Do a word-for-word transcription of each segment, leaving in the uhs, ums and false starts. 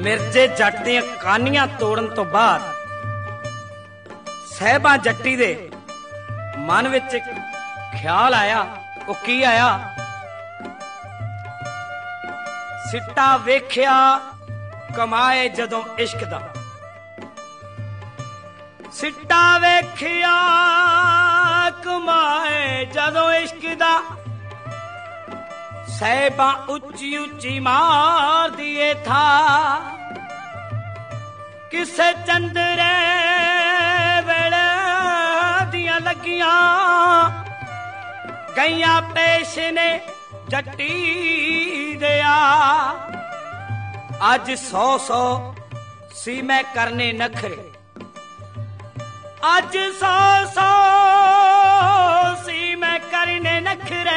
मिर्जे जट ਦੀਆਂ ਕਾਨੀਆਂ ਤੋੜਨ ਤੋਂ ਬਾਅਦ ਸਹਿਬਾ ਜੱਟੀ ਦੇ ਮਨ ਵਿੱਚ ਇੱਕ ਖਿਆਲ ਆਇਆ। ਉਹ ਕੀ ਆਇਆ? ਸਿੱਟਾ ਵੇਖਿਆ ਕਮਾਏ ਜਦੋਂ ਇਸ਼ਕ ਦਾ, ਸਿੱਟਾ ਵੇਖਿਆ ਕਮਾਏ ਜਦੋਂ ਇਸ਼ਕ ਦਾ, ਸਹਿਬਾ ਉੱਚੀ ਉੱਚੀ ਮਾਰਦੀ ਏ ਥਾ, ਕਿਸੇ ਚੰਦਰੇ ਵੇਲੇ ਦੀਆਂ ਲੱਗੀਆਂ ਗਈਆਂ ਪੇਸ਼ ਨੇ ਜੱਟੀ ਦਿਆ। ਅੱਜ ਸੌ ਸੌ ਸੀ ਮੈਂ ਕਰਨੇ ਨਖਰੇ, ਅੱਜ ਸੌ ਸੌ ਸੀ ਮੈਂ ਕਰਨੇ ਨਖਰੇ,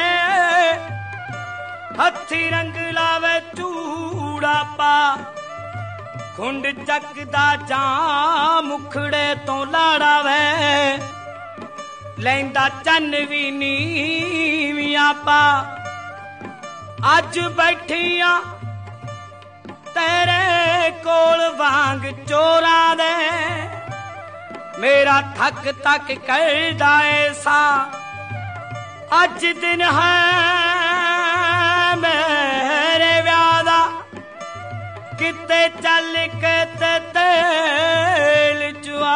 ਹੱਥੀ ਰੰਗ ਲਾਵੇ ਚੂੜਾ ਪਾ, ਖੁੰਡ ਚੱਕਦਾ ਜਾਂ ਮੁਖੜੇ ਤੋਂ ਲਾੜਾ ਵੇ, ਲੈਂਦਾ ਚੰਨ ਵੀ ਨੀਵੀਆਂ ਪਾ। ਅੱਜ ਬੈਠੀਆਂ ਤੇਰੇ ਕੋਲ ਵਾਂਗ ਚੋਰਾਂ ਦੇ, ਮੇਰਾ ਥੱਕ ਤੱਕ ਕਰਦਾ ਏ ਸਾ। ਅੱਜ ਦਿਨ ਹੈ ਮੇਰੇ ਵਿਆਹ ਦਾ, ਕਿਤੇ ਚੱਲ ਕੇ ਤੇ ਤੇਲ ਚੁਆ।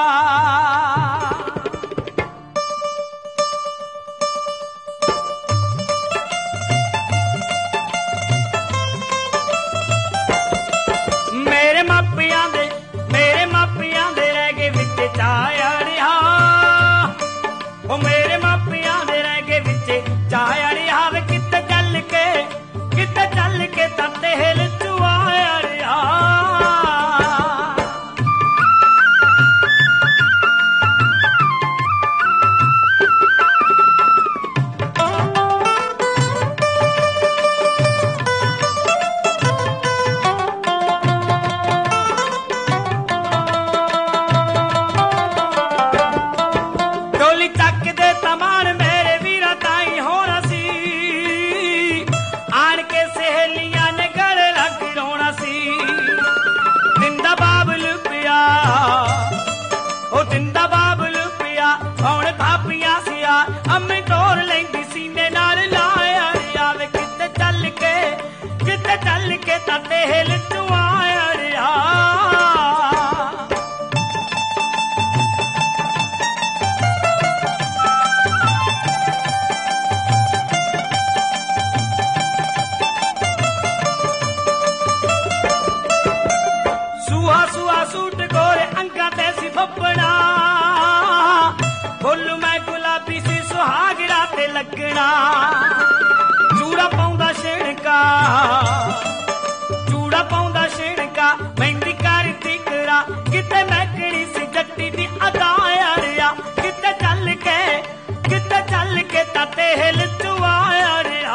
ਮੇਰੇ ਮਾਪਿਆਂ ਦੇ ਮੇਰੇ ਮਾਪਿਆਂ ਦੇ ਰਹਿ ਗਏ ਵਿੱਚ ਚਾਅ ਅੜਿਆ, ਉਹ ਮੇਰੇ ਮਾਪਿਆਂ ਦੇ ਰਹਿ ਗਏ ਵਿੱਚ ਚਾਅ ਅੜਿਆ ਵੇ, ਕਿਤੇ ਚੱਲ ਕੇ ਕਿਤੇ ਚੱਲ ਕੇ ਤਾਂ ਤੇਲ ਚੁਆ ਅੜਿਆ। ਚੱਲ ਕੇ ਤਾਂ ਤੇਲ ਚੁਆ ਅੜਿਆ। ਸੂਹਾ ਸੂਹਾ ਸੂਟ ਗੋਰੇ ਅੰਗਾਂ ਤੇ ਸੀ ਫੱਪਣਾ, ਫੁੱਲ ਮੈਂ ਗੁਲਾਬੀ ਸੀ ਸੁਹਾਗਰਾ ਤੇ ਲੱਗਣਾ, ਚੂੜਾ ਪਾਉਂਦਾ ਛਿਣਕਾ ਚੂੜਾ ਪਾਉਂਦਾ ਛਿਣਕਾ, ਮਹਿੰਦੀ ਕਰਦੀ ਕਰਾ, ਕਿਤੇ ਮੈਕੜੀ ਸੀ ਜੱਟੀ ਦੀ ਅਦਾ ਅੜਿਆ, ਕਿਤੇ ਚੱਲ ਕੇ ਕਿਤੇ ਚੱਲ ਕੇ ਤਾਂ ਤੇਲ ਚੁਆ ਅੜਿਆ।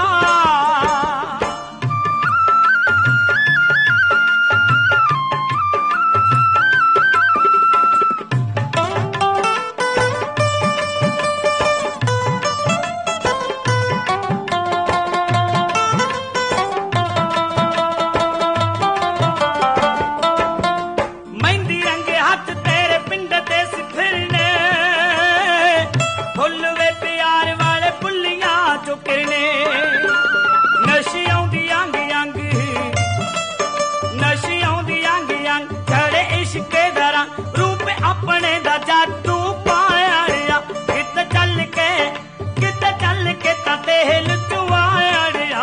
ਆਪਣੇ ਦਾ ਜਾਦੂ ਪਾਇਆ, ਕਿਤੇ ਚੱਲ ਕੇ ਕਿਤੇ ਚੱਲ ਕੇ ਤਾਂ ਤੇਲ ਚੁਆ ਅੜਿਆ।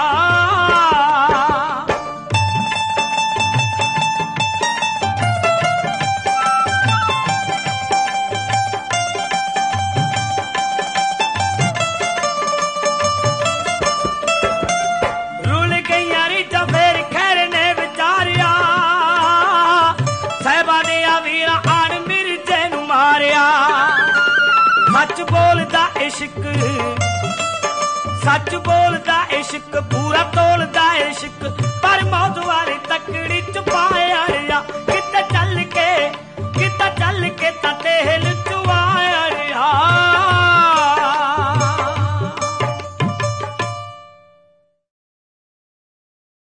ਰੁਲ ਗਈਆਂ ਰੀਝਾਂ ਫੇਰ ਖੈਰ ਨੇ ਵਿਚਾਰਿਆ, ਸਾਹਿਬਾਂ ਨੇ ਆ ਵੀਰਾਂ ਆਣ ਮਿਰਜੇ ਨੂੰ ਮਾਰਿਆ। ਸੱਚ ਬੋਲਦਾ ਇਸ਼ਕ ਸੱਚ ਬੋਲਦਾ ਇਸ਼ਕ, ਪੂਰਾ ਤੋਲਦਾ ਇਸ਼ਕ, ਪਰ ਮੌਤ ਵਾਲੀ ਤਕੜੀ ਚ ਪਾਇਆ, ਕਿਤੇ ਚੱਲ ਕੇ ਕਿਤੇ ਚੱਲ ਕੇ ਤਾਂ